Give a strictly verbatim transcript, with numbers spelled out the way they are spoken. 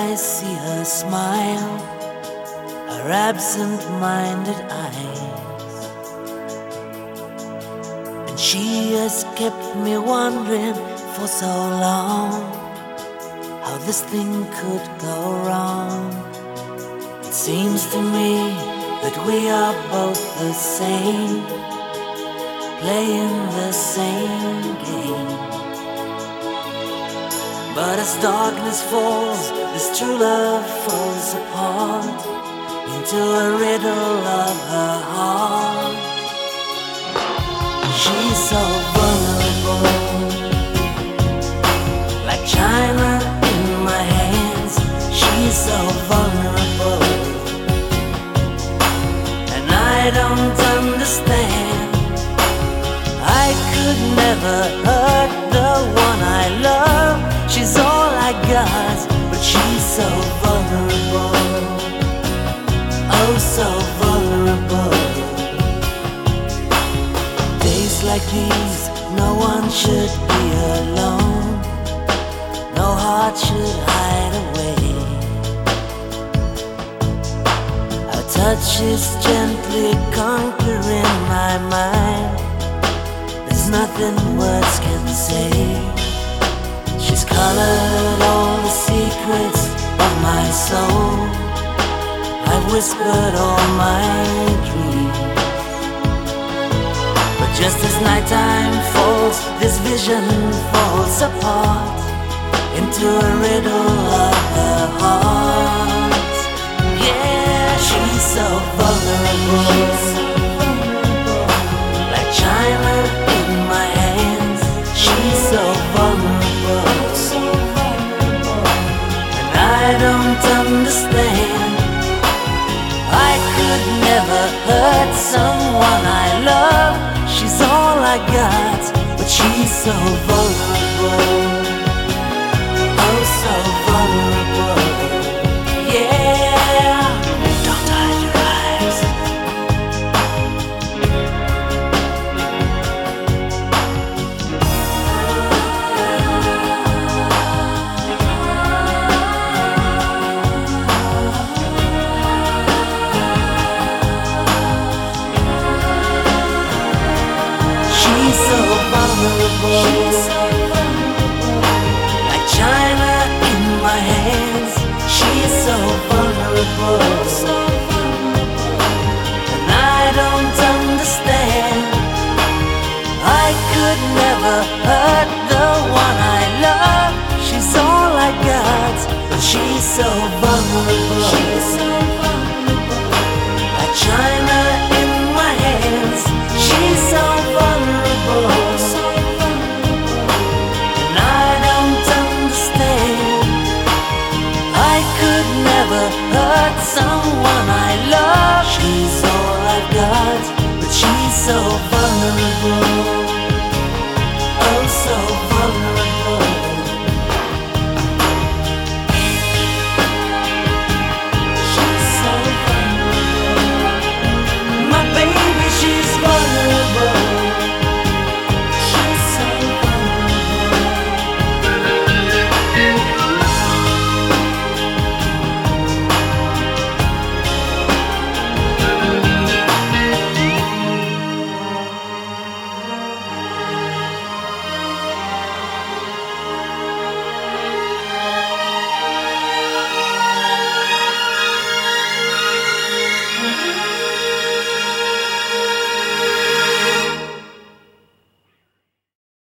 I see her smile, her absent-minded eyes, and she has kept me wondering for so long how this thing could go wrong. It seems to me that we are both the same, playing the same game. But as darkness falls, this true love falls apart into a riddle of her heart. She's so vulnerable, like china in my hands. She's so vulnerable, and I don't understand. I could never hurt the one I love. She's all I got, but she's so vulnerable, oh so vulnerable. Days like these, no one should be alone, no heart should hide away. Her touch is gently conquering my mind, there's nothing words can say. She's colored all the secrets of my soul, I've whispered all my dreams. But just as nighttime falls, this vision falls apart into a riddle of her heart. Yeah, she's so vulnerable, like china in my hands. She's so vulnerable, and I don't understand. I could never hurt someone I love. She's all I got, but she's so vulnerable, oh so vulnerable. Yeah, don't hide your eyes. She's so vulnerable, like china in my hands. She's so vulnerable, and I don't understand. I could never hurt the one I love. She's all I got, but she's so vulnerable, like china in my hands. She's so vulnerable, and I don't understand. I could never hurt someone I love. She's all I've got, but she's so vulnerable.